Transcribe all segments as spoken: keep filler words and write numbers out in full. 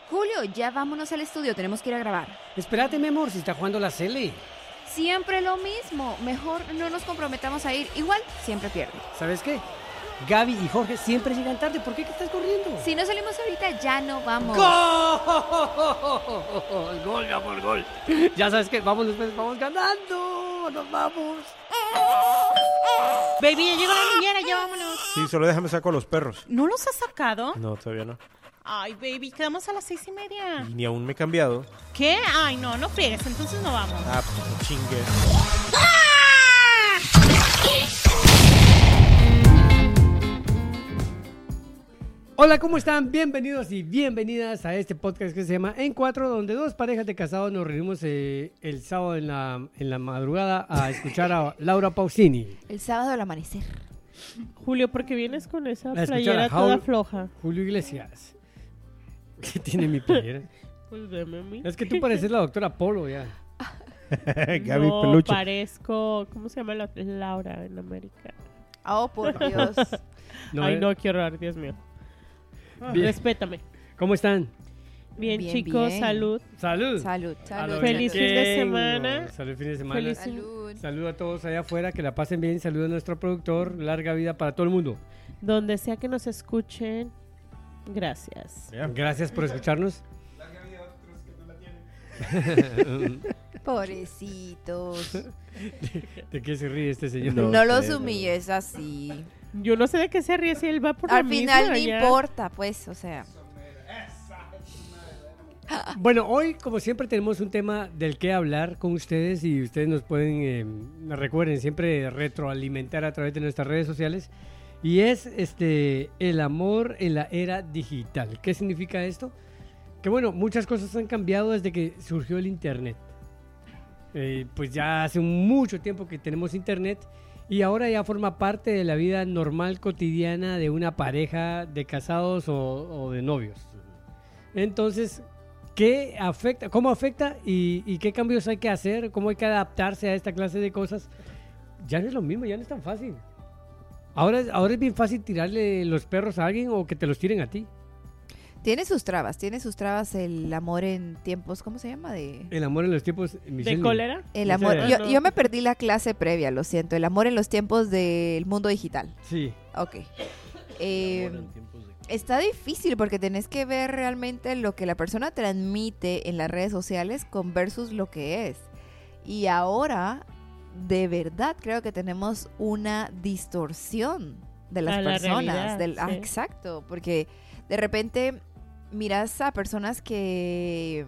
Julio, ya vámonos al estudio, tenemos que ir a grabar. Espérate, mi amor, si está jugando la Cele. Siempre lo mismo, mejor no nos comprometamos a ir, igual siempre pierde. ¿Sabes qué? Gaby y Jorge siempre llegan tarde, ¿por qué que estás corriendo? Si no salimos ahorita, ya no vamos. ¡Gol! ¡Gol, mi amor, gol! Ya sabes que vamos, después vamos ganando, nos vamos. Baby, ya llegó la niñera, ya vámonos. Sí, solo déjame saco a los perros. ¿No los has sacado? No, todavía no. Ay, baby, quedamos a las seis y media. Y ni aún me he cambiado. ¿Qué? Ay, no, no friegues, entonces no vamos. Ah, pues no chingues. Hola, ¿cómo están? Bienvenidos y bienvenidas a este podcast que se llama En Cuatro, donde dos parejas de casados nos reunimos eh, el sábado en la, en la madrugada a escuchar a Laura Pausini. El sábado al amanecer. Julio, ¿por qué vienes con esa A escuchar playera a toda Jaul- floja? Julio Iglesias. ¿Qué tiene mi playera? Pues deme a mí. Es que tú pareces la doctora Polo ya. Gaby no, Peluche. parezco... ¿Cómo se llama la otra? Laura en América. Oh, por Dios. No, Ay, eh. no, qué horror, Dios mío. Bien. Respétame. ¿Cómo están? Bien, Bien, chicos, bien. salud. Salud. Salud, A salud. lo Feliz fin de Vikingo. semana. Salud, fin de semana. Feliz- Salud. Saludo a todos allá afuera, que la pasen bien. Saludo a nuestro productor. Larga vida para todo el mundo. Donde sea que nos escuchen, gracias. Ya. Gracias por escucharnos. Pobrecitos. ¿De qué se ríe este señor? No, No los sé, humilles así. Yo no sé de qué se ríe si él va por Al lo final mismo, no ya. importa, pues, o sea. Bueno, hoy, como siempre, tenemos un tema del que hablar con ustedes y ustedes nos pueden, eh, recuerden, siempre retroalimentar a través de nuestras redes sociales. Y es este el amor en la era digital. ¿Qué significa esto? Que bueno, muchas cosas han cambiado desde que surgió el internet. Eh, pues ya hace mucho tiempo que tenemos internet y ahora ya forma parte de la vida normal cotidiana de una pareja de casados o, o de novios. Entonces, ¿qué afecta? ¿Cómo afecta y, y qué cambios hay que hacer? ¿Cómo hay que adaptarse a esta clase de cosas? Ya no es lo mismo, ya no es tan fácil. Ahora, ahora es bien fácil tirarle los perros a alguien o que te los tiren a ti. Tiene sus trabas, tiene sus trabas el amor en tiempos, ¿cómo se llama? De... El amor en los tiempos... ¿De cólera? El No amor, sé. yo, No. yo me perdí la clase previa, lo siento. El amor en los tiempos del mundo digital. Sí. Ok. Eh, está difícil porque tenés que ver realmente lo que la persona transmite en las redes sociales con versus lo que es. Y ahora, de verdad, creo que tenemos una distorsión de las A la personas. realidad, del, ah, sí. exacto, porque de repente miras a personas que,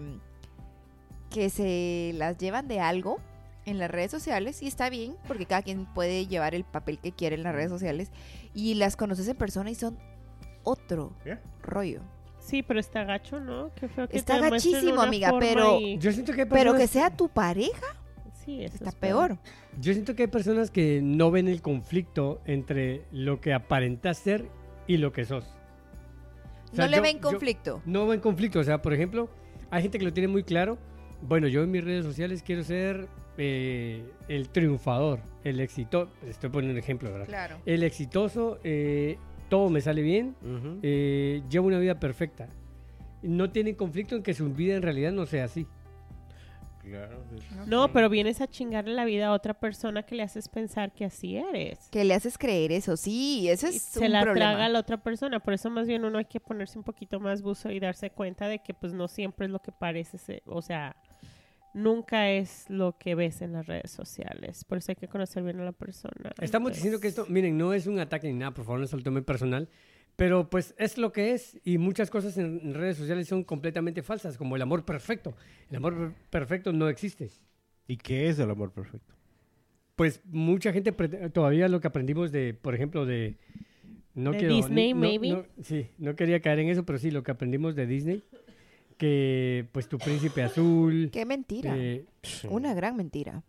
que se las llevan de algo en las redes sociales y está bien porque cada quien puede llevar el papel que quiere en las redes sociales y las conoces en persona y son otro ¿Qué? rollo. Sí, pero está gacho, ¿no? Qué feo que Está te muestren gachísimo, una amiga, forma pero- y- Yo siento que hay Pero personas, que sea tu pareja Sí, eso está es peor. yo siento que hay personas que no ven el conflicto entre lo que aparentas ser y lo que sos. O sea, No le yo- ven yo- conflicto. No ven conflicto. O sea, por ejemplo, hay gente que lo tiene muy claro. Bueno, yo en mis redes sociales quiero ser eh, el triunfador, el exitoso. Estoy poniendo un ejemplo, ¿verdad? Claro. El exitoso, eh, todo me sale bien, Ujú. eh, llevo una vida perfecta. No tienen conflicto en que su vida en realidad no sea así. Claro. es- No, pero vienes a chingarle la vida a otra persona que le haces pensar que así eres. Que le haces creer eso, sí, eso Y es se un la problema. traga a la otra persona. Por eso más bien uno hay que ponerse un poquito más buzo y darse cuenta de que pues no siempre es lo que parece ser. O sea, nunca es lo que ves en las redes sociales. Por eso hay que conocer bien a la persona. Estamos Entonces, diciendo que esto, miren, no es un ataque ni nada, por favor, no se lo tomen personal. Pero pues es lo que es y muchas cosas en, en redes sociales son completamente falsas, como el amor perfecto. El amor per- perfecto no existe. ¿Y qué es el amor perfecto? Pues mucha gente pre- todavía lo que aprendimos de, por ejemplo, de... No ¿De quiero- Disney, no- maybe? no- sí, no quería caer en eso, pero sí, lo que aprendimos de Disney, que pues tu príncipe azul, Qué mentira. eh, Una gran mentira.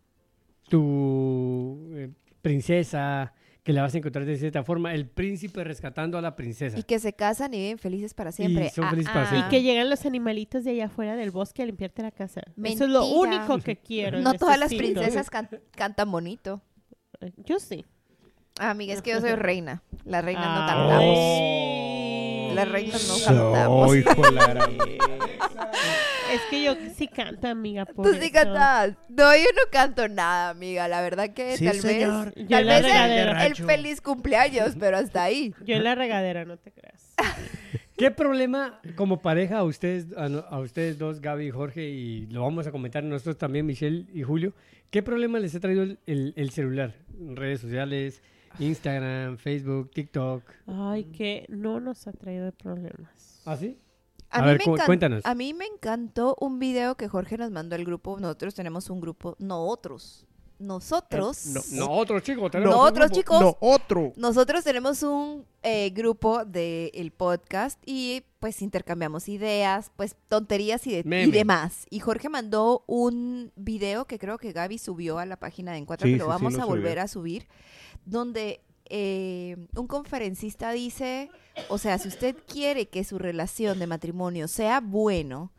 tu eh, princesa, que la vas a encontrar de cierta forma, el príncipe rescatando a la princesa. Y que se casan y viven felices para siempre. Y son felices para ah. siempre. Y que llegan los animalitos de allá afuera del bosque a limpiarte la casa. Eso es lo Mentira. único que quiero. No todas las necesito. princesas can- cantan bonito. Yo sí. Ah, amiga, es que yo soy reina. Las reinas no Ay. cantamos. Oh. la reina no cantamos. Soy hijo de la gran- Es que yo sí canto, amiga. Por Tú sí eso. cantas. No, yo no canto nada, amiga. La verdad que Sí, tal señor. vez, Yo tal en la vez el, regadera. el feliz cumpleaños, pero hasta ahí. Yo en la regadera, no te creas. ¿Qué problema como pareja a ustedes, a, no- a ustedes dos, Gaby y Jorge, y lo vamos a comentar nosotros también, Michelle y Julio, qué problema les ha traído el, el- el celular? Redes sociales, Instagram, Facebook, TikTok. Ay, que no nos ha traído problemas. ¿Ah, sí? A, A mí ver, me cu- encan- cuéntanos. A mí me encantó un video que Jorge nos mandó al grupo. Nosotros tenemos un grupo, no otros. Nosotros. No, No, otro chico. No, tenemos un otros grupo. chicos. No, otro. Nosotros tenemos un eh, grupo del podcast y pues intercambiamos ideas, pues tonterías y, de- y Memes. demás. Y Jorge mandó un video que creo que Gaby subió a la página de Encuatro, Sí, que lo sí, sí, vamos lo a volver subió. a subir, donde eh, un conferencista dice, o sea, si usted quiere que su relación de matrimonio sea bueno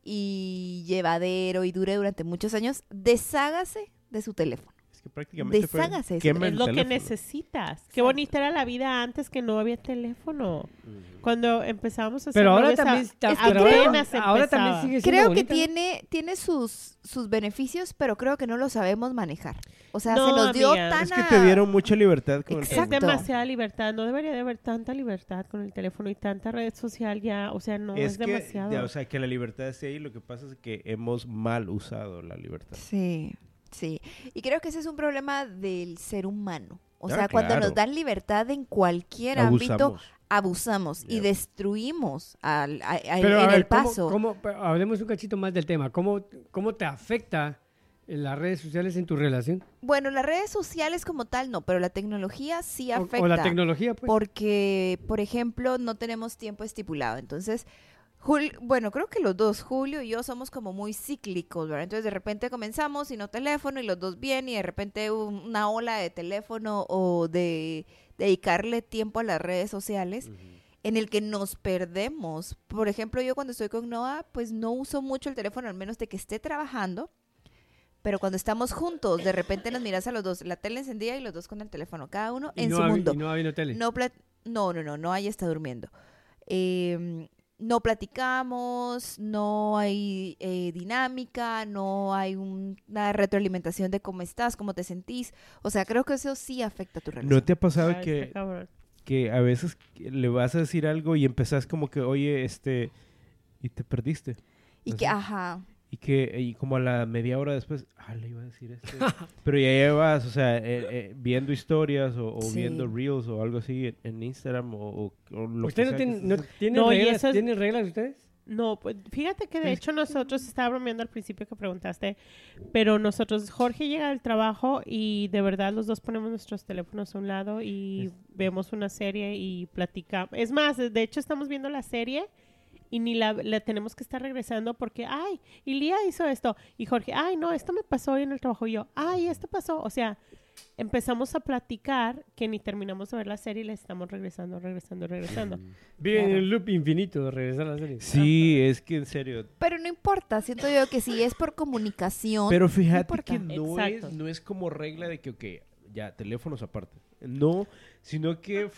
y llevadero y dure durante muchos años, deshágase de su teléfono. Es que prácticamente fue- Deshágase de su quema Es el lo que teléfono. necesitas. Qué bonita era la vida antes que no había teléfono. Cuando empezábamos a hacer Pero ahora novios, también, a- está- es que pero ahora, apenas ahora también empezaba. sigue siendo Creo que bonita, ¿no? tiene, tiene sus, sus beneficios, pero creo que no lo sabemos manejar. O sea, No, se nos dio amiga. tan Es que a- te dieron mucha libertad con el Es Exacto. teléfono. demasiada libertad. No debería de haber tanta libertad con el teléfono y tanta red social ya. O sea, no es, es que, demasiado. ya, o sea, que la libertad esté ahí, lo que pasa es que hemos mal usado la libertad. Sí, sí. Y creo que ese es un problema del ser humano. O Ah, sea, cuando claro. nos dan libertad en cualquier ámbito, Abusamos. abusamos y Yep. destruimos al, a- a- Pero a en ver, el ¿cómo- paso. cómo- pero hablemos un cachito más del tema. ¿Cómo, cómo te afecta las redes sociales en tu relación? Bueno, las redes sociales como tal no, pero la tecnología sí O- afecta. O, la tecnología, pues. Porque, por ejemplo, no tenemos tiempo estipulado. Entonces, Jul- bueno, creo que los dos, Julio y yo, somos como muy cíclicos, ¿verdad? Entonces, de repente comenzamos y no teléfono y los dos bien y de repente un- una ola de teléfono o de dedicarle tiempo a las redes sociales en el que nos perdemos. Por ejemplo, yo cuando estoy con Noah, pues no uso mucho el teléfono, al menos de que esté trabajando. Pero cuando estamos juntos, de repente nos miras a los dos, la tele encendida y los dos con el teléfono, cada uno Y en no su ha vi- mundo. y no ha habido tele. No, plat- no, no, no, no, ahí está durmiendo. Eh, no platicamos, no hay eh, dinámica, no hay un- una retroalimentación de cómo estás, cómo te sentís. O sea, creo que eso sí afecta a tu relación. ¿No te ha pasado Ay, está que, cabrón. que a veces le vas a decir algo y empezás como que, oye, este, y te perdiste? Y Así. que, ajá, Y que y como a la media hora después, ah, le iba a decir esto. Pero ya llevas, o sea, eh, eh, viendo historias o, o Sí. viendo reels o algo así en, en Instagram o, o- o lo ¿Usted que no sea que tiene, estés no haciendo. tiene No, y reglas? eso es- ¿Tienen reglas ustedes? No, pues fíjate que de hecho nosotros estaba bromeando al principio que preguntaste, pero nosotros, Jorge llega del trabajo y de verdad los dos ponemos nuestros teléfonos a un lado y vemos una serie y platicamos. Es más, de hecho estamos viendo la serie y ni la, la tenemos que estar regresando porque, ay, y Lía hizo esto y Jorge, ay, no, esto me pasó hoy en el trabajo y yo, ay, esto pasó. O sea, empezamos a platicar que ni terminamos de ver la serie y le estamos regresando, regresando, regresando. Viven en Claro. un loop infinito de regresar a la serie. Sí, es que en serio. pero no importa, siento yo que si es por comunicación. Pero fíjate importa. que no Exacto. es, no es como regla de que, ok, ya, teléfonos aparte. No, sino que,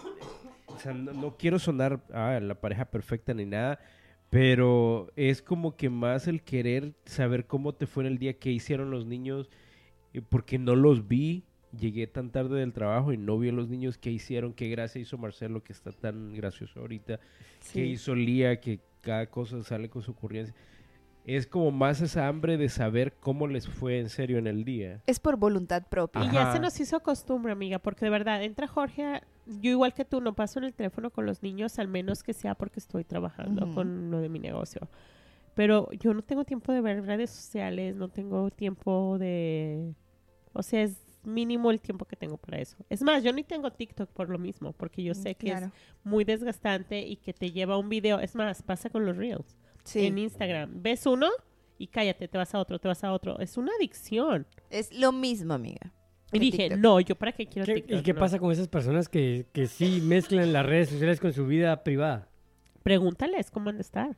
o sea, no, no quiero sonar ah, la pareja perfecta ni nada, pero es como que más el querer saber cómo te fue en el día, qué hicieron los niños, eh, porque no los vi, llegué tan tarde del trabajo y no vi a los niños qué hicieron, qué gracia hizo Marcelo, que está tan gracioso ahorita, qué Sí. hizo Lía, que cada cosa sale con su ocurrencia. Es como más esa hambre de saber cómo les fue en serio en el día. Es por voluntad propia. Y ya Ajá. se nos hizo costumbre, amiga, porque de verdad, entra Jorge, a- yo igual que tú, no paso en el teléfono con los niños, al menos que sea porque estoy trabajando Ujú. con lo de mi negocio. Pero yo no tengo tiempo de ver redes sociales, no tengo tiempo de... O sea, es mínimo el tiempo que tengo para eso. Es más, yo ni tengo TikTok por lo mismo, porque yo sé que Claro. es muy desgastante y que te lleva un video. Es más, pasa con los Reels Sí. en Instagram. Ves uno y cállate, te vas a otro, te vas a otro. Es una adicción. Es lo mismo, amiga. Y que dije, TikTok. no, ¿yo para qué quiero ¿Qué- TikTok? ¿Y qué No. pasa con esas personas que, que sí mezclan las redes sociales con su vida privada? Pregúntales cómo han de estar.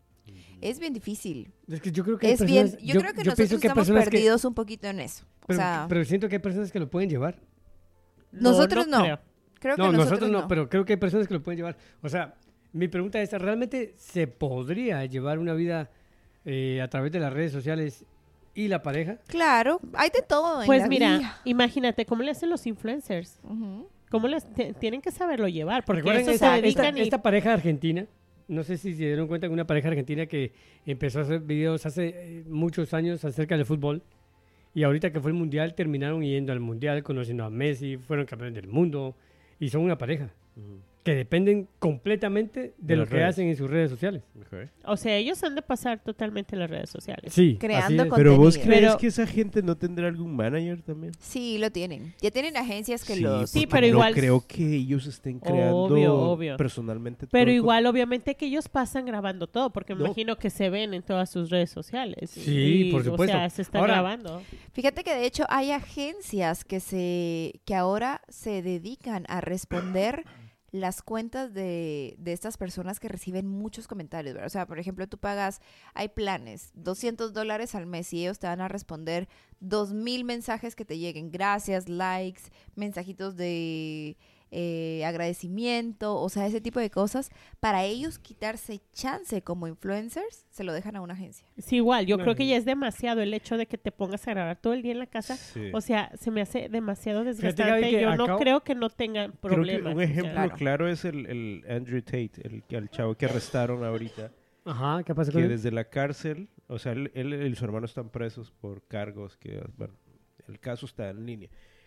Es bien difícil. Es que yo creo que hay Es bien, personas- yo, creo que nosotros pienso que hay estamos personas que- perdidos un poquito en eso. O pero, sea, pero siento que hay personas que lo pueden llevar. Nosotros no. creo. creo que No, nosotros, nosotros no, pero creo que hay personas que lo pueden llevar. O sea, Mi pregunta es, ¿realmente se podría llevar una vida eh, a través de las redes sociales y la pareja? Claro, hay de todo en Pues la mira, vida. imagínate cómo le hacen los influencers. Ujú. ¿Cómo les te- tienen que saberlo llevar? Porque Recuerden eso esta, se dedican esta- y... esta pareja argentina, no sé si se dieron cuenta que una pareja argentina que empezó a hacer videos hace eh, muchos años acerca del fútbol y ahorita que fue el mundial terminaron yendo al mundial, conociendo a Messi, fueron campeones del mundo y son una pareja Ujú. que dependen completamente de, De lo las que redes. hacen en sus redes sociales. Ok. O sea, ellos han de pasar totalmente en las redes sociales. Sí, Creando así es. con- Pero vos Contenido. crees Pero- que esa gente no tendrá algún manager también? Sí, lo tienen. Ya tienen agencias que Sí, los... Sí, porque pero no igual- creo que ellos estén creando Obvio, obvio. personalmente todo Pero el igual, obviamente, que ellos pasan grabando todo, porque me No. imagino que se ven en todas sus redes sociales. Sí, Y, por supuesto. O sea, se están Ahora- grabando. Fíjate que de hecho hay agencias que se que ahora se dedican a responder las cuentas de, de estas personas que reciben muchos comentarios, ¿verdad? O sea, por ejemplo, tú pagas, hay planes, doscientos dólares al mes y ellos te van a responder dos mil mensajes que te lleguen, gracias, likes, mensajitos de eh, agradecimiento, o sea, ese tipo de cosas. Para ellos quitarse chance como influencers, se lo dejan a una agencia. Sí, igual, yo No, creo que no. ya es demasiado el hecho de que te pongas a grabar todo el día en la casa. Sí. O sea, se me hace demasiado Gaby, desgastante. que Yo no acabo- creo que no tengan Creo que problemas. un o sea, ejemplo Claro. claro es el, el Andrew Tate, el, el chavo que arrestaron ahorita, Ajá, ¿qué pasa con que él? desde la cárcel, o sea, él, él y su hermano están presos por cargos que, bueno, el caso está en línea.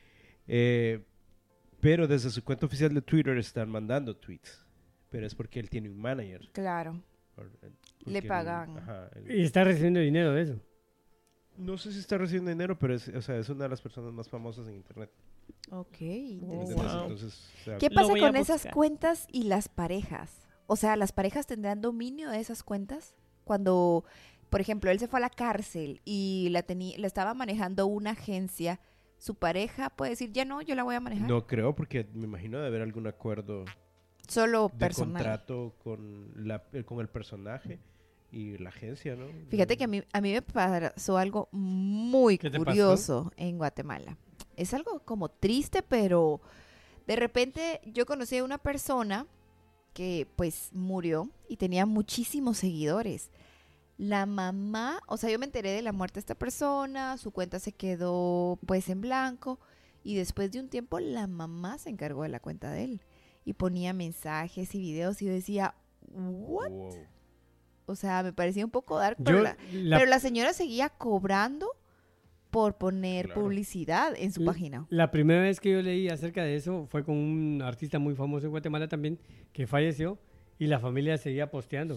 Eh, pero desde su cuenta oficial de Twitter están mandando tweets, pero es porque él tiene un manager. Claro. Por- Le porque él- pagan. ajá, él- Y está recibiendo dinero de eso. no sé si está recibiendo dinero, pero es, o sea, es una de las personas más famosas en internet. Ok. Oh, interesante. ¿Entendés? wow. Entonces, o sea, ¿Qué Lo pasa voy a con esas buscar. cuentas y las parejas? O sea, ¿las parejas tendrán dominio de esas cuentas? Cuando, por ejemplo, él se fue a la cárcel y la, tenía, la estaba manejando una agencia, ¿su pareja puede decir, ya no, yo la voy a manejar? no creo, porque me imagino de haber algún acuerdo Solo de personal. contrato con, la, eh, con el personaje y la agencia, ¿no? Fíjate que a mí, a mí me pasó algo muy ¿Qué te pasó? curioso en Guatemala. Es algo como triste, pero de repente yo conocí a una persona que pues murió y tenía muchísimos seguidores. La mamá, o sea, yo me enteré de la muerte de esta persona, su cuenta se quedó pues en blanco y después de un tiempo la mamá se encargó de la cuenta de él y ponía mensajes y videos y yo decía, ¿what? Wow. O sea, me parecía un poco dark, pero Yo, la, la, pero la señora seguía cobrando por poner Claro. publicidad en su Mm. página. la primera vez que yo leí acerca de eso fue con un artista muy famoso en Guatemala también, que falleció y la familia seguía posteando.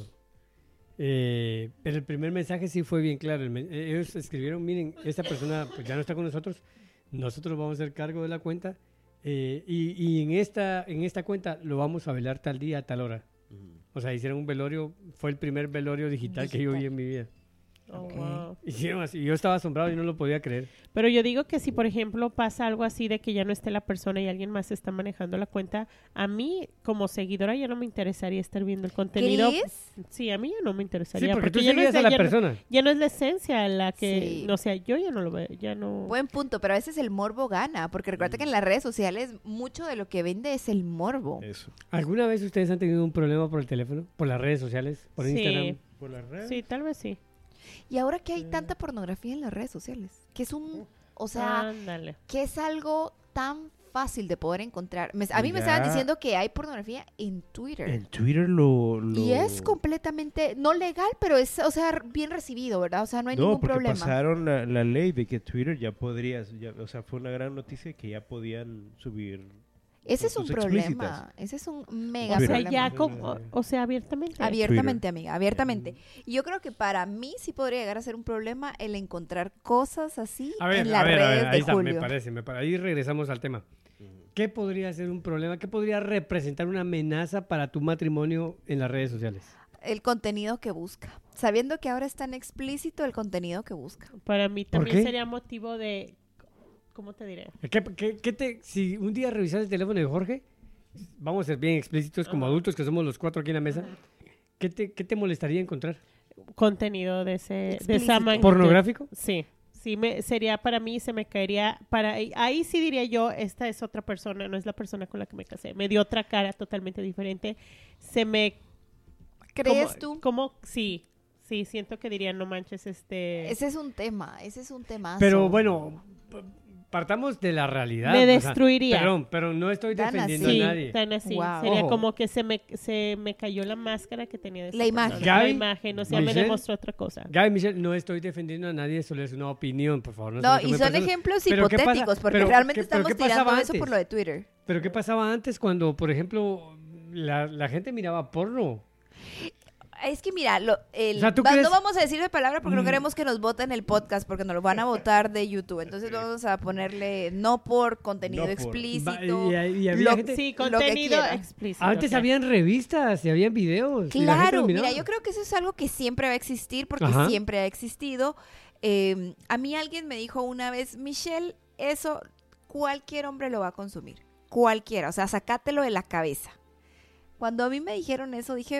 Eh, pero el primer mensaje sí fue bien claro. El men- eh, ellos escribieron, miren, esta persona pues ya no está con nosotros, nosotros vamos a hacer cargo de la cuenta eh, y, y en, esta, en esta cuenta lo vamos a velar tal día, a tal hora. Ujú. O sea, hicieron un velorio, fue el primer velorio digital, que yo vi Digital. en mi vida. Oh, Ok. wow. Hicieron así, yo estaba asombrado y no lo podía creer. Pero yo digo que si, por ejemplo, pasa algo así de que ya no esté la persona y alguien más está manejando la cuenta, a mí, como seguidora, ya no me interesaría estar viendo el contenido. ¿Crees? Sí, a mí ya no me Sí, interesaría. porque tú ya no seguías es a la ya no- persona. ya no es la esencia la que, Sí. no, o sea, yo ya no lo veo, ya no. Buen punto, pero a veces el morbo gana, porque recuerda que en las redes sociales mucho de lo que vende es el morbo. Eso. ¿Alguna vez ustedes han tenido un problema por el teléfono? ¿Por las redes sociales? ¿Por Sí. Instagram? ¿Por las redes? Sí, tal vez sí. Y ahora que hay tanta pornografía en las redes sociales, que es un, o sea, Ándale. que es algo tan fácil de poder encontrar. Me- a mí me Ya. estaban diciendo que hay pornografía en Twitter. En Twitter lo... lo- Y es completamente, no legal, pero es, o sea, bien recibido, ¿verdad? O sea, no hay No, ningún porque problema. pasaron la, la ley de que Twitter ya podría... ya- o sea, fue una gran noticia que ya podían subir... Ese es un fotos problema. explícitas. Ese es un mega O sea, problema. ya con, o, o sea, abiertamente. Abiertamente, amiga, abiertamente. Y yo creo que para mí sí podría llegar a ser un problema el encontrar cosas así A ver, en las a ver, a redes ver, ahí de está, Julio. me parece, me parece. Ahí regresamos al tema. ¿Qué podría ser un problema? ¿Qué podría representar una amenaza para tu matrimonio en las redes sociales? El contenido que busca. Sabiendo que ahora es tan explícito el contenido que busca. Para mí ¿Por también qué? sería motivo de, ¿cómo te diré? ¿Qué, qué- qué te, si un día revisas el teléfono de Jorge, vamos a ser bien explícitos como Ajá. adultos que somos los cuatro aquí en la mesa, ¿qué te, qué te molestaría encontrar? Contenido de ese, de Explícito. esa magnitud. ¿Pornográfico? Sí, sí, me, sería para mí, se me caería, para ahí sí diría yo, esta es otra persona, no es la persona con la que me casé, me dio otra cara totalmente diferente, se me ¿Crees como, tú? Como, sí, sí, siento que dirían, no manches, este... Ese es un tema, ese es un tema. Pero bueno, p- partamos de la realidad. Me o sea, destruiría. perdón, pero no estoy Tan defendiendo Sí, a nadie. tan así. Wow. Sería Ojo. como que se me, se me cayó la máscara que tenía de esa La imagen. persona. La Gaby, imagen, o sea, me Michelle, demostró otra cosa. Gaby, Michelle, no estoy defendiendo a nadie, solo es una opinión, por favor. No, se No, lo y tomen son personal. ejemplos Pero ¿qué pasa? hipotéticos, porque Pero realmente ¿qué- pero estamos qué pasaba tirando eso antes? por lo de Twitter. Pero ¿qué pasaba antes cuando, por ejemplo, la, la gente miraba porno? Es que mira, lo, el, O sea, ¿tú va- crees- no vamos a decir de palabra porque no Mm. queremos que nos voten el podcast porque nos lo van a votar de YouTube. Entonces vamos a ponerle no por contenido No por. explícito. Va- y, y había lo- gente- Sí, lo que contenido quiera. explícito. Antes ok. habían revistas y habían videos. y la gente Claro, lo mira, miraba. yo creo que eso es algo que siempre va a existir porque Ajá. siempre ha existido. Eh, a mí alguien me dijo una vez, Michelle, eso cualquier hombre lo va a consumir. Cualquiera, o sea, sacátelo de la cabeza. Cuando a mí me dijeron eso, dije,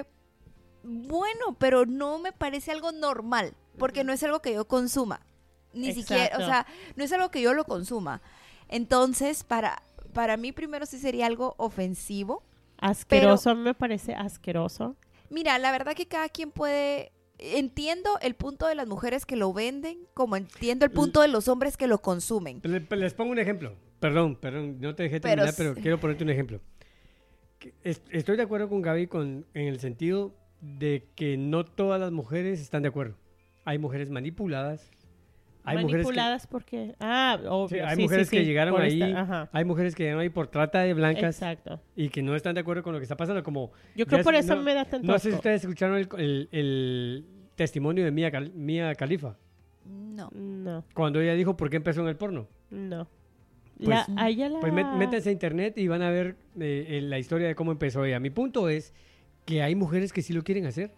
bueno, pero no me parece algo normal, porque no es algo que yo consuma. Ni siquiera, o Exacto. sea, no es algo que yo lo consuma. Entonces, para, para mí primero sí sería algo ofensivo. Asqueroso, a mí me parece asqueroso. Mira, la verdad que cada quien puede... Entiendo el punto de las mujeres que lo venden, como entiendo el punto de los hombres que lo consumen. Le- Les pongo un ejemplo. Perdón, perdón, no te dejé Pero terminar, s- pero, quiero ponerte un ejemplo. Que es- Estoy de acuerdo con Gaby con, en el sentido de que no todas las mujeres están de acuerdo. Hay mujeres manipuladas. Hay Manipuladas porque... Ah, obvio. mujeres que, sí, hay sí, mujeres sí, que sí, llegaron por ahí. esta- ajá. Hay mujeres que llegaron ahí por trata de blancas Exacto. y que no están de acuerdo con lo que está pasando. Como Yo creo ya por es- eso no- me da tanto No sé si asco. ustedes escucharon el, el- el testimonio de Mia, Cal- Mia Khalifa No. No, cuando ella dijo por qué empezó en el porno. no. Pues- La, a ella la... Pues met- métanse a internet y van a ver eh, eh, la historia de cómo empezó ella. Mi punto es que hay mujeres que sí lo quieren hacer.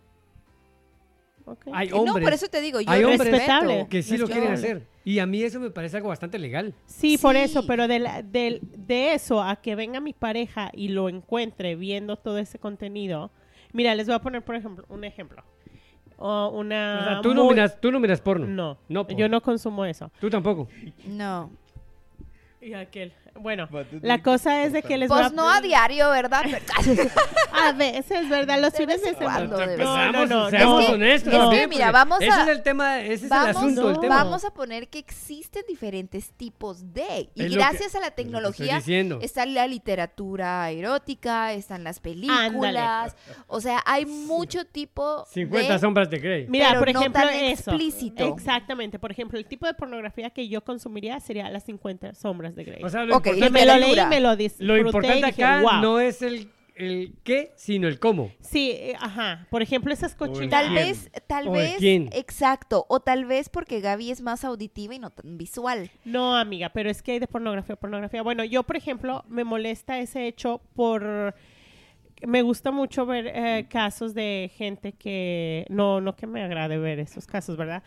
Ok. Hay Eh, no, hombres por eso te digo, yo hay hombres Respetable. que sí lo Yo- quieren hacer. Y a mí eso me parece algo bastante legal. Sí, por Sí. eso, pero de, la- del- de eso a que venga mi pareja y lo encuentre viendo todo ese contenido. Mira, les voy a poner, por ejemplo, un ejemplo. O una... O sea, tú, no muy- miras, tú no miras porno. No, No, por- yo no consumo eso. Tú tampoco. No. Y aquel... Bueno, Va, tú la tienes cosa es de que les voy Pues a... no a diario, ¿verdad? A veces, ¿verdad? Los De fines vez de en semana. cuando, de vez en No, no, Empezamos, no. seamos no. que- honestos. es que, también, mira, porque vamos ese a- es el tema, ese es Vamos, el asunto del no. tema. vamos a poner que existen diferentes tipos de. Y Es lo gracias que- a la es lo que tecnología estoy diciendo. está la literatura erótica, están las películas. O sea, hay mucho tipo cincuenta de... sombras de Grey. Mira, pero por no ejemplo, tan eso. explícito. Exactamente. Por ejemplo, el tipo de pornografía que yo consumiría sería las cincuenta sombras de Grey. O sea, lo Ok, que importante, me lo me leí dura. y me lo disfruté lo y importante dije, acá wow. no es el, el qué, sino el cómo. Sí, eh, ajá. Por ejemplo, esas cochinas. Tal ¿Quién? vez, tal ¿O de vez, quién? exacto. O tal vez porque Gaby es más auditiva y no tan visual. No, amiga, pero es que hay de pornografía, pornografía. Bueno, yo, por ejemplo, me molesta ese hecho por... Me gusta mucho ver eh, casos de gente que... No, no que me agrade ver esos casos, ¿verdad?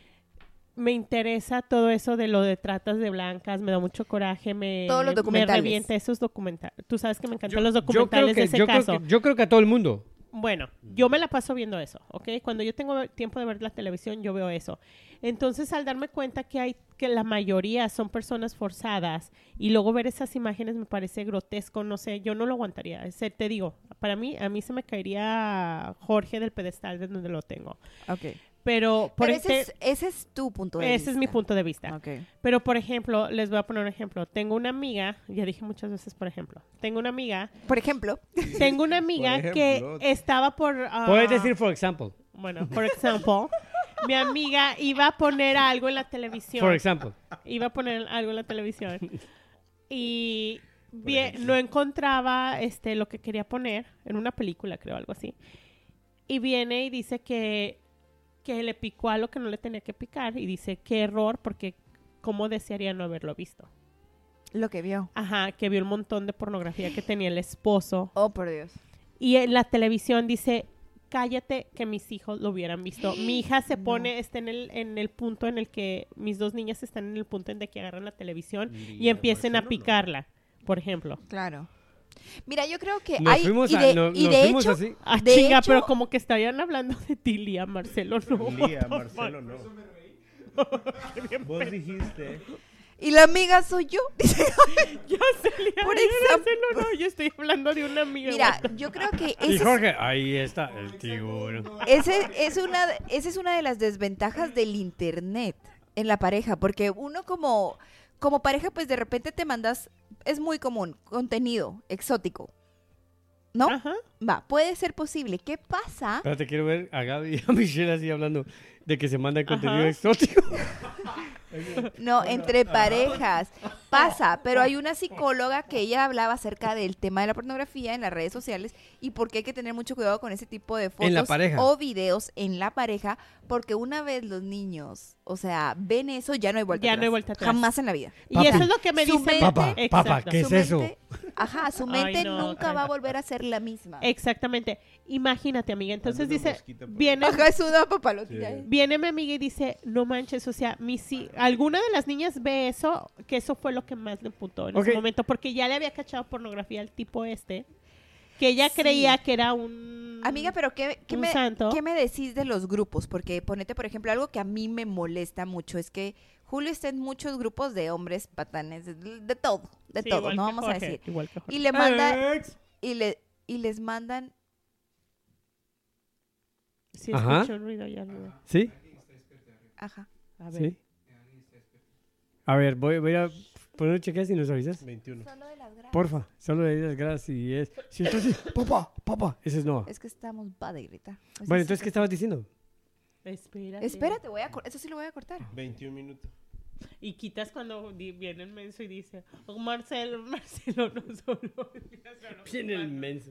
Me interesa todo eso de lo de tratas de blancas, me da mucho coraje, me, Todos los me documentales. revienta esos documentales. Tú sabes que me encantan Yo- los yo creo documentales que- de ese yo creo caso. que- yo creo que a todo el mundo. Bueno, yo me la paso viendo eso, ¿ok? Cuando yo tengo tiempo de ver la televisión, yo veo eso. Entonces, al darme cuenta que hay que la mayoría son personas forzadas y luego ver esas imágenes me parece grotesco, no sé, yo no lo aguantaría. Ese, te digo, para mí, a mí se me caería Jorge del pedestal de donde lo tengo. Ok. Pero, por Pero ese este, es, ese es tu punto de ese vista. es mi punto de vista. Ok. Pero, por ejemplo, les voy a poner un ejemplo. Tengo una amiga, ya dije muchas veces, por ejemplo, tengo una amiga, Por ejemplo, tengo una amiga Por que ejemplo. estaba por... ah, Puedes decir, for example. Bueno, por ejemplo, mi amiga iba a poner algo en la televisión. For example. Iba a poner algo en la televisión. Y vi- no encontraba este lo que quería poner en una película, creo, algo así. Y viene y dice que, que le picó a lo que no le tenía que picar. Y dice, qué error, porque cómo desearía no haberlo visto. lo que vio. Ajá, que vio un montón de pornografía que tenía el esposo. Oh, por Dios. Y en la televisión dice, cállate que mis hijos lo hubieran visto. Mi hija se pone, está en el, en el punto en el que, mis dos niñas están en el punto en de que agarran la televisión y Lía, empiecen a Marcelo, no. picarla, por ejemplo. Claro. Mira, yo creo que Nos hay... fuimos, y a- de, no- y nos de fuimos hecho, así. Ah, De chinga, hecho- pero como que estarían hablando de ti, Lía, Marcelo, no. Lía, what the Marcelo, no. Vos dijiste. Y la amiga soy yo. Yo, Celia, Por yo ejemplo. no, no, yo estoy hablando de una amiga. Mira, güey. yo creo que Y ese Jorge, ahí está el tiburón. Ese es una, esa es una de las desventajas del internet en la pareja, porque uno como, como pareja, pues de repente te mandas, es muy común, contenido exótico, ¿no? Ajá. Va, puede ser posible. ¿Qué pasa? Espérate, quiero ver a Gaby y a Michelle así hablando de que se manda el contenido Ajá. exótico. No, entre parejas pasa, pero hay una psicóloga que ella hablaba acerca del tema de la pornografía en las redes sociales y por qué hay que tener mucho cuidado con ese tipo de fotos En la pareja. o videos en la pareja, porque una vez los niños, o sea, ven eso, ya no hay vuelta Ya atrás. no hay vuelta atrás. Jamás en la vida. Y Papi. eso es lo que me Su dice. mente- Papá, Exacto. papá, ¿qué es Su eso? mente- ajá, su mente Ay, no, nunca va a tranca. volver a ser la misma. Exactamente. Imagínate, amiga. Entonces Dame una dice, mosquita, por viene, Ajá, es una papalotilla. Sí. viene mi amiga y dice, no manches, o sea, mi si alguna de las niñas ve eso, que eso fue lo que más le emputó en Ok. ese momento, porque ya le había cachado pornografía al tipo este, que ella Sí. creía que era un... Amiga, pero ¿qué, qué un me, santo. ¿qué me decís de los grupos? Porque ponete, por ejemplo, algo que a mí me molesta mucho es que Julio está en muchos grupos de hombres patanes, de, de todo, de Sí, todo, igual no que vamos a Jorge, decir. igual que Jorge. Y le manda, Ex. y le, y les mandan, Sí, Ajá. escucho un ruido ya. ruido. ¿Sí? ajá. A ver. Sí. A ver, voy, voy a poner un chequeo y nos avisas. veintiuno. Solo de las gradas. Porfa, solo de las gracias y es... Si estás así, papá, papá, ese es Noah. Es que estamos va de gritar. Eso Bueno, sí entonces, que- ¿qué estabas diciendo? Espérate. Espérate, voy a, cor- eso sí lo voy a cortar. veintiún minutos. Y quitas cuando di- viene el menso y dice, oh, Marcelo, Marcelo no solo. Viene el menso.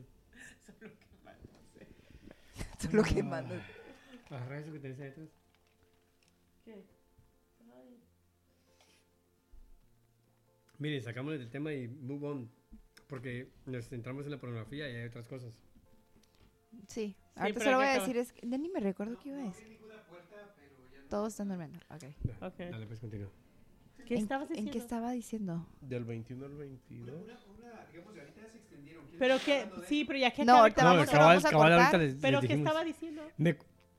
Eso es lo que mando. Agarra eso que tenés ahí atrás. ¿Qué? Miren, sacamos del tema y move on. Porque nos centramos en la pornografía y hay otras cosas. Sí, ahorita pero solo voy ¿qué a acaba? decir, es que- ya ni me recuerdo qué iba a decir. Todos están durmiendo, ok. Ok. Dale, pues continúa. ¿Qué ¿En, estabas en diciendo? qué estaba diciendo? Del veintiuno al veintidós. Pero que, sí, pero ya que No, acabe ahorita con vamos eso. a- vamos a cortar. ahorita les, Pero les ¿qué dijimos. estaba diciendo? Me-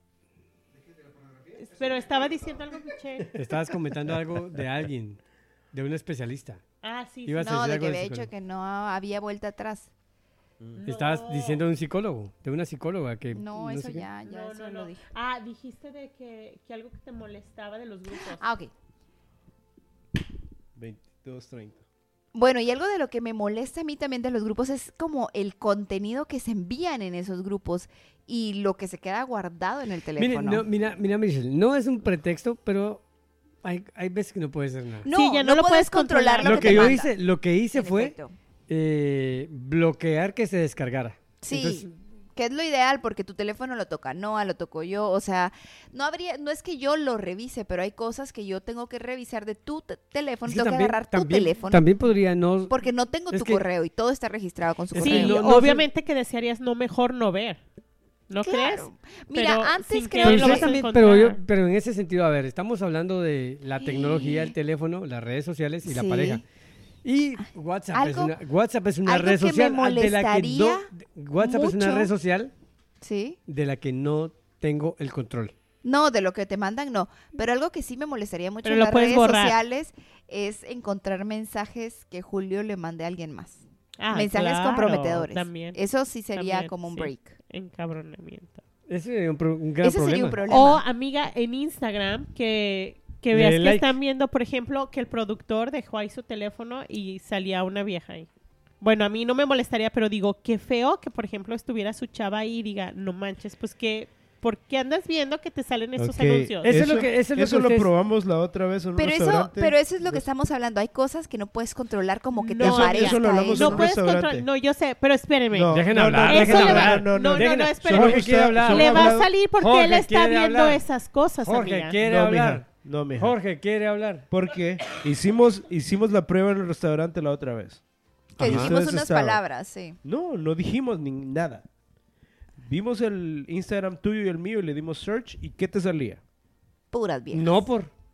Pero estaba diciendo algo, Michelle. estabas comentando algo de alguien, de un especialista. Ah, sí, sí. Ibas a No, decir de algo que de había dicho psicólogo. que no había vuelta atrás. No. Estabas diciendo de un psicólogo, de una psicóloga que... No, eso sé qué. ya, ya No, eso no, lo no. dije. Ah, dijiste de que, que algo que te molestaba de los grupos. Ah, ok. veintidós treinta. Bueno, y algo de lo que me molesta a mí también de los grupos es como el contenido que se envían en esos grupos y lo que se queda guardado en el Mire, teléfono. no, mira, mira, Michelle, no es un pretexto, pero hay, hay veces que no puede ser nada. No, Sí, ya no no lo puedes puedes controlar controlar. lo, Lo que, que te yo manda, hice, lo que hice en fue efecto. eh, bloquear que se descargara. Sí, Entonces, que es lo ideal porque tu teléfono lo toca Noah, lo toco yo, o sea, no habría, no es que yo lo revise, pero hay cosas que yo tengo que revisar de tu te- teléfono, es que tengo que también- agarrar tu también- teléfono También podría no... porque no tengo es tu que- correo y todo está registrado con su Es que Sí, correo. no- no obviamente que desearías no mejor no ver. ¿No Claro. crees? Mira, Pero antes sin que creo Pero, lo usted vas a también- encontrar. pero, yo, pero en ese sentido, a ver, estamos hablando de la tecnología, el teléfono, las redes sociales y la Sí. pareja. Y WhatsApp, es Algo- una, WhatsApp es una algo red que me social de la que no, molestaría WhatsApp es una mucho. red social Sí. de la que no tengo el control. No, de lo que te mandan no, pero algo que sí me molestaría mucho Pero en lo las puedes redes borrar. sociales es encontrar mensajes que Julio le mande a alguien más. Ah, mensajes claro, comprometedores. También. Eso sí sería También, como un sí. break. Encabronamiento. Ese sería un, pro- un gran Ese problema. sería un problema. O, amiga, en Instagram, que, que Le veas que like. están viendo, por ejemplo, que el productor dejó ahí su teléfono y salía una vieja ahí. Bueno, a mí no me molestaría, pero digo, qué feo que, por ejemplo, estuviera su chava ahí y diga, no manches, pues que, ¿por qué andas viendo que te salen estos Ok, anuncios? Eso es lo que- eso es lo que lo ustedes- probamos la otra vez en un Pero eso, restaurante. pero eso es lo que Los- estamos hablando. Hay cosas que no puedes controlar como que te No, parezca eso lo hablamos eso. en No un puedes restaurante. controlar, no, yo sé, pero espérenme. No, Dejen no, hablar, no, Eso dejen le va- hablar. no, no, Dejen- no, Jorge espérenme. quiere hablar. Le va a hablado- salir porque Jorge él está quiere viendo hablar. esas cosas, Jorge amiga. quiere No, hablar. mija, no, mija. Jorge quiere hablar. Porque hicimos, hicimos la prueba en el restaurante la otra vez. Que Ajá. dijimos Ustedes unas estaban. palabras, sí. No, no dijimos ni nada. Vimos el Instagram tuyo y el mío y le dimos search y ¿qué te salía? Puras viejas. No por...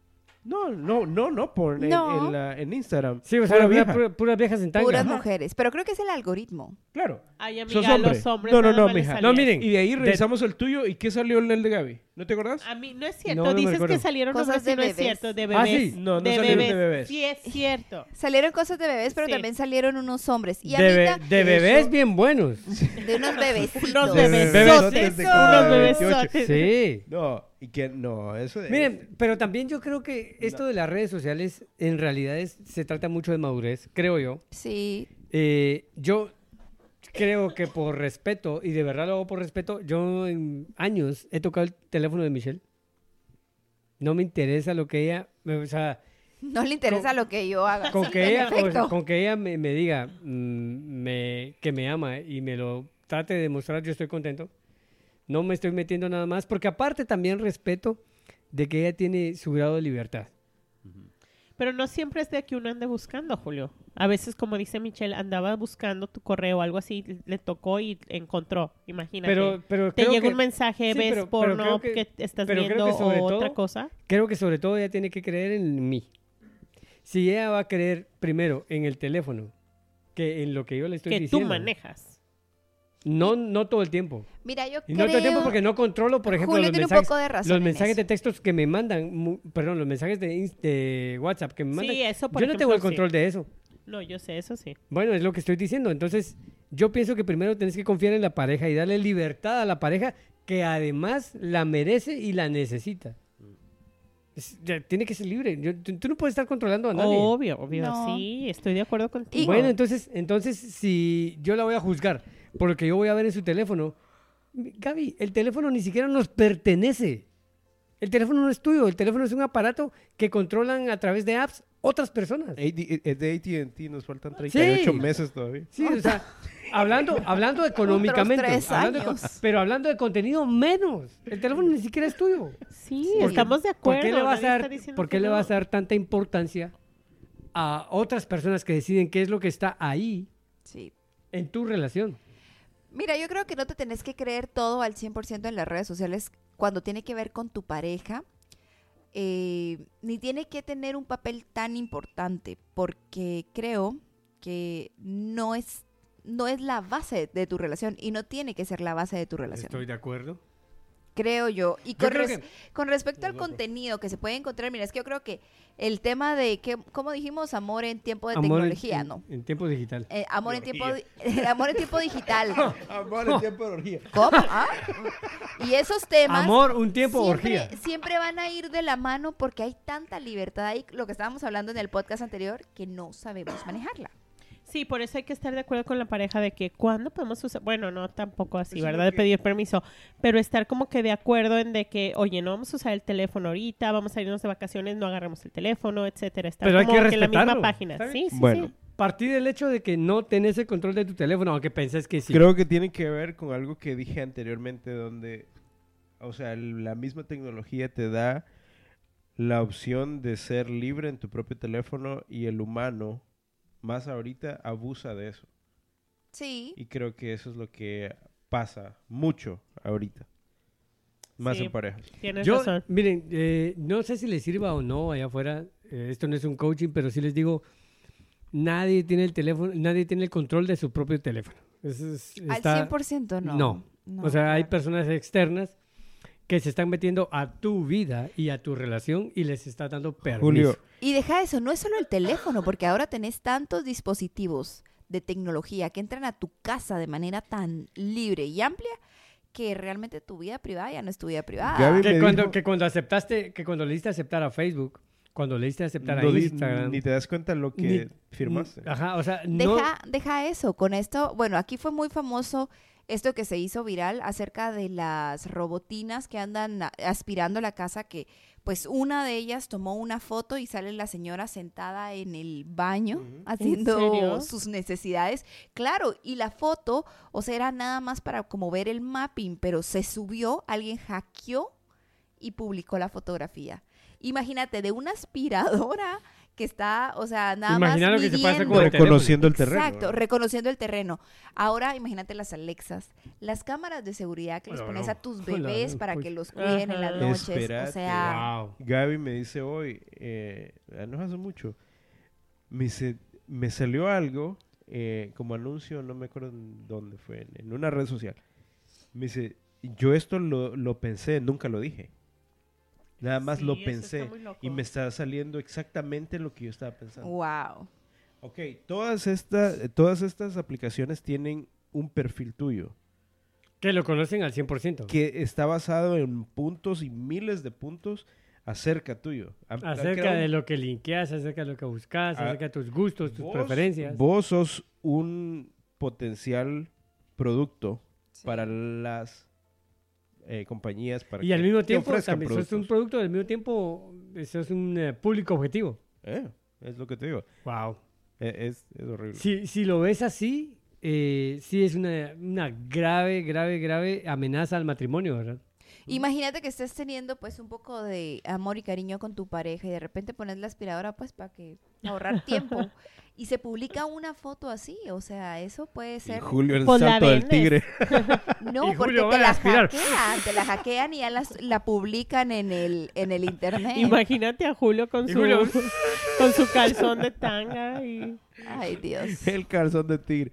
No, no, no, no, por en, No. en, la- en Instagram. Sí, o sea, Pura había vieja. pura- puras viejas en tanga. Puras Ajá. mujeres. Pero creo que es el algoritmo. Claro. Ay, Sos amiga, hombre. los hombres No, no, nada no, más les mija. salía No, miren. Y de ahí De- revisamos el tuyo y ¿qué salió en el de Gaby? ¿No te acordás? A mí no es No, cierto. no me Dices recuerdo. que salieron Cosas nombres de y no es bebés. cierto. De Ah, bebés. sí. No, no de salieron bebés. de bebés. Sí, es cierto. Salieron cosas de bebés, pero Sí. también salieron unos hombres. Y a De, mí be- ta- de bebés bien buenos. de unos bebecitos. Unos De bebesotes. bebesotes de como Unos de bebesotes. Sí. No, y que no, eso de... Miren, pero también yo creo que esto de las redes sociales en realidad es- se trata mucho de madurez, creo yo. Sí. Eh, yo creo que por respeto, y de verdad lo hago por respeto, yo en años he tocado el teléfono de Michelle. No me interesa lo que ella, me- o sea, No le interesa Con- lo que yo haga. con Sí, que en ella, o sea, efecto. con que ella me, me diga mm, me, que me ama y me lo trate de demostrar, yo estoy contento. No me estoy metiendo nada más, porque aparte también respeto de que ella tiene su grado de libertad. Pero no siempre es de que uno ande buscando, Julio. A veces, como dice Michelle, andaba buscando tu correo o algo así, le tocó y encontró. Imagínate. Pero, pero te creo llega que- un mensaje, sí, ves pero- pero porno creo que, que- estás pero creo viendo que sobre o otra todo- cosa. Creo que sobre todo ella tiene que creer en mí. Si ella va a creer primero en el teléfono que en lo que yo le estoy Que diciendo. tú manejas. No, no todo el tiempo. Mira, yo Y creo... no todo el tiempo porque no controlo, por ejemplo, Julio los tiene un mensajes, poco de razón los en mensajes eso. de textos que me mandan, mu- perdón, los mensajes de, ins- de WhatsApp que me mandan. Sí, eso por yo no tengo ejemplo, el control de eso. sí. No, yo sé, eso sí. Bueno, es lo que estoy diciendo. Entonces, yo pienso que primero tenés que confiar en la pareja y darle libertad a la pareja que además la merece y la necesita. Es- ya, tiene que ser libre. Yo- tú, tú no puedes estar controlando a nadie. Obvio, obvio. No. Sí, estoy de acuerdo contigo. Bueno, entonces, entonces, si yo la voy a juzgar por lo que yo voy a ver en su teléfono, Gaby, el teléfono ni siquiera nos pertenece. El teléfono no es tuyo, el teléfono es un aparato que controlan a través de apps otras personas. A T- eh, de A T and T nos faltan treinta y ocho Sí. meses todavía. Sí, o sea, hablando, hablando económicamente, tres hablando de con- años. pero hablando de contenido menos. El teléfono ni siquiera es tuyo. Sí, Sí. estamos de ¿Por acuerdo. qué le vas a nadie está dar, diciendo por qué que le no. vas a dar tanta importancia a otras personas que deciden qué es lo que está ahí Sí. en tu relación? Mira, yo creo que no te tenés que creer todo al cien por ciento en las redes sociales cuando tiene que ver con tu pareja, eh, ni tiene que tener un papel tan importante, porque creo que no es, no es la base de tu relación y no tiene que ser la base de tu relación. Estoy de acuerdo. Creo yo. Y Yo con, creo res- que- con respecto al Los dos. contenido que se puede encontrar, mira, es que yo creo que el tema de, que, ¿cómo dijimos? Amor en tiempo de Amor en- tecnología, en, ¿no? en tiempo digital. Eh, amor, en tiempo, di- amor en tiempo digital. Amor en tiempo de orgía. ¿Cómo? ¿Ah? Y esos temas Amor, un tiempo, siempre, orgía. siempre van a ir de la mano porque hay tanta libertad ahí, lo que estábamos hablando en el podcast anterior, que no sabemos manejarla. Sí, por eso hay que estar de acuerdo con la pareja de que cuándo podemos usar, bueno, no tampoco así, Eso es ¿verdad? lo De que- pedir permiso, pero estar como que de acuerdo en de que, oye, no vamos a usar el teléfono ahorita, vamos a irnos de vacaciones, no agarramos el teléfono, etcétera. Estar Pero hay como que en la misma respetarlo, página. ¿está Sí, bien? sí, Bueno. sí. Partir del hecho de que no tenés el control de tu teléfono, aunque pensés que sí. Creo que tiene que ver con algo que dije anteriormente, donde, o sea, el- la misma tecnología te da la opción de ser libre en tu propio teléfono y el humano, más ahorita, abusa de eso. Sí. Y creo que eso es lo que pasa mucho ahorita. Más Sí. en parejas. Tienes Yo, razón. miren, eh, no sé si les sirva o no allá afuera, eh, esto no es un coaching, pero sí les digo, nadie tiene el teléfono, nadie tiene el control de su propio teléfono. Eso es- Al está- cien por ciento no. no. No, O sea, hay claro. personas externas que se están metiendo a tu vida y a tu relación y les está dando permiso. Julio, Y deja eso, no es solo el teléfono, porque ahora tenés tantos dispositivos de tecnología que entran a tu casa de manera tan libre y amplia que realmente tu vida privada ya no es tu vida privada. Gaby- Que me cuando, dijo- que cuando aceptaste, que cuando le diste a aceptar a Facebook, cuando le diste a aceptar no a di- Instagram. ni te das cuenta lo que ni- firmaste. Ajá, o sea, no. Deja, deja eso, con esto, bueno, aquí fue muy famoso esto que se hizo viral acerca de las robotinas que andan a- aspirando la casa, que pues una de ellas tomó una foto y sale la señora sentada en el baño Ujú. haciendo serio? sus necesidades. Claro, y la foto, o sea, era nada más para como ver el mapping, pero se subió, alguien hackeó y publicó la fotografía. Imagínate, de una aspiradora que que está, o sea, nada Imagina más lo que se pasa midiendo. con el Reconociendo el terreno. Exacto, ¿no? reconociendo el terreno. Ahora, imagínate las Alexas, las cámaras de seguridad que les Hola, pones no. a tus Hola, bebés no, para pues. que los cuiden en las Ajá. noches. Espérate. O sea, Wow. Gaby me dice hoy, eh, no hace mucho, me, dice, me salió algo eh, como anuncio, no me acuerdo en dónde fue, en, en una red social. Me dice, yo esto lo, lo pensé, nunca lo dije. Nada más Sí, lo eso pensé está muy loco. y me está saliendo exactamente lo que yo estaba pensando. wow. Ok, todas, estas todas estas aplicaciones tienen un perfil tuyo Que lo conocen al cien por ciento. que está basado en puntos y miles de puntos acerca tuyo. Han- han Acerca quedado- de lo que linkeas, acerca de lo que buscas, Ah, acerca de tus gustos, tus vos- preferencias. Vos sos un potencial producto Sí. para las eh, compañías para Y que al mismo te tiempo, ofrezcan también sos un productos. producto, al mismo tiempo, eh, sos un eh, público objetivo. Eh, es lo que te digo. Wow. Eh, es, es horrible. Si, si lo ves así, eh, sí es una, una grave, grave, grave amenaza al matrimonio, ¿verdad? Imagínate que estés teniendo pues un poco de amor y cariño con tu pareja y de repente pones la aspiradora pues para que ahorrar tiempo y se publica una foto así, o sea, eso puede Y ser Julio el Pues la salto del vendes. tigre. no Y porque Julio te va a la aspirar. hackean, te la hackean y ya las- la publican en el en el internet. Imagínate a Julio con Y su, Julio- con su calzón de tanga y... Ay, Dios. El calzón de tigre.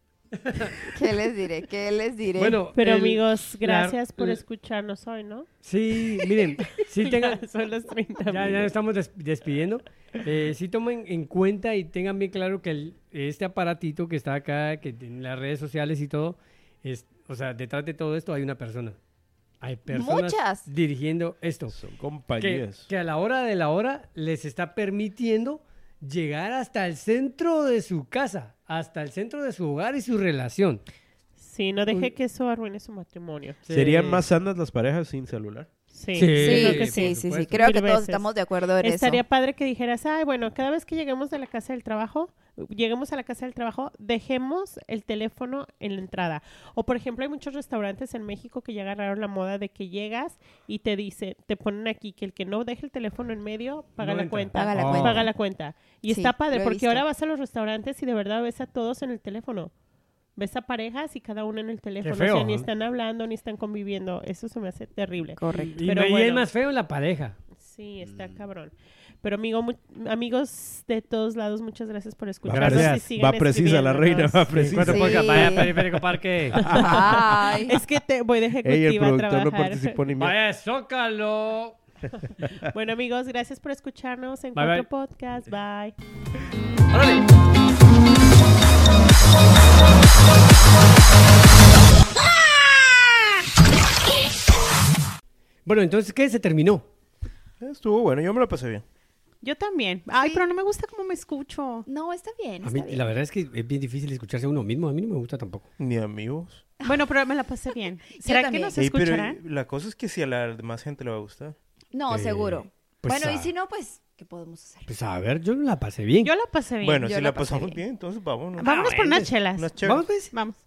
¿Qué les diré? ¿Qué les diré? Bueno, Pero el- amigos, gracias la- por la- escucharnos hoy, ¿no? Sí, miren, sí tengan, Ya son las treinta ya, ya minutos. estamos des- despidiendo. Eh, sí tomen en cuenta y tengan bien claro que el- este aparatito que está acá, que en las redes sociales y todo, es, o sea, detrás de todo esto hay una persona. Hay personas Muchas. dirigiendo esto. Son Que, compañías. que a la hora de la hora les está permitiendo llegar hasta el centro de su casa, hasta el centro de su hogar y su relación. Sí, no deje Un- que eso arruine su matrimonio. ¿Serían Sí. más sanas las parejas sin celular? Sí, Sí, yo Sí, creo que sí, sí. sí, por sí, supuesto. creo que Mil todos veces. estamos de acuerdo en Estaría eso. padre que dijeras, ay, bueno, cada vez que lleguemos de la casa del trabajo, lleguemos a la casa del trabajo, dejemos el teléfono en la entrada. O, por ejemplo, hay muchos restaurantes en México que ya agarraron la moda de que llegas y te dicen, te ponen aquí que el que no deje el teléfono en medio, paga No la entra. cuenta. Paga la Oh. cuenta. Paga la cuenta. Y Sí, está padre, lo he porque visto. ahora vas a los restaurantes y de verdad ves a todos en el teléfono. Ves a parejas y cada uno en el teléfono. feo, o sea, ni ¿no? están hablando, ni están conviviendo. Eso se me hace terrible. Correcto. Y, Pero y es bueno. más feo en la pareja. Sí, Mm. está cabrón. Pero amigo, mu- amigos de todos lados, muchas gracias por escucharnos. Gracias. y sigan Va precisa la reina, escribiéndonos. va Sí, precisa. cuatro Sí. podcasts, vaya periférico parque. Ay. Es que te voy de Ey, el ejecutiva a productor no trabajar. participó ni mierda. Vaya, zócalo. Bueno, amigos, gracias por escucharnos en Bye, Cuatro bye. Podcast. Bye. Bueno, entonces, ¿qué? Se terminó. Estuvo bueno, yo me lo pasé bien. Yo también. Ay, Sí. pero no me gusta cómo me escucho. No, está bien, A está mí, bien. la verdad es que es bien difícil escucharse a uno mismo. A mí no me gusta tampoco. Ni amigos. Bueno, pero me la pasé bien. ¿Será que también. no se Ey, pero escuchará? la cosa es que si a la demás gente le va a gustar. No, Eh, seguro. pues, bueno, y ah. si no, pues, ¿qué podemos hacer? Pues a ver, yo la pasé bien. Yo la pasé bien. Bueno, Yo si la la pasé pasamos bien. bien, entonces vámonos. Vámonos por bueno, unas chelas. Unas chéveres. Vamos pues. Vamos.